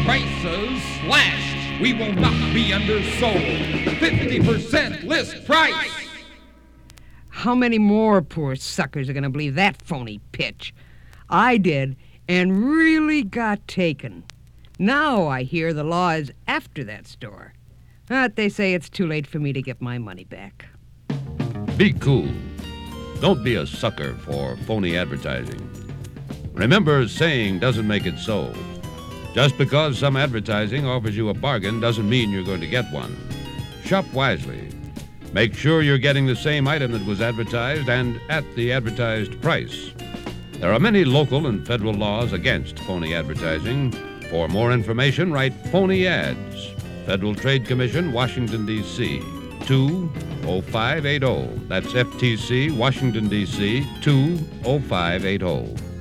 prices slashed. We will not be undersold. 50% list price. How many more poor suckers are going to believe that phony pitch? I did, and really got taken. Now I hear the law is after that store. But they say it's too late for me to get my money back. Be cool. Don't be a sucker for phony advertising. Remember, saying doesn't make it so. Just because some advertising offers you a bargain doesn't mean you're going to get one. Shop wisely. Make sure you're getting the same item that was advertised and at the advertised price. There are many local and federal laws against phony advertising. For more information, write Phony Ads. Federal Trade Commission, Washington, D.C. 20580. That's FTC, Washington, D.C. 20580.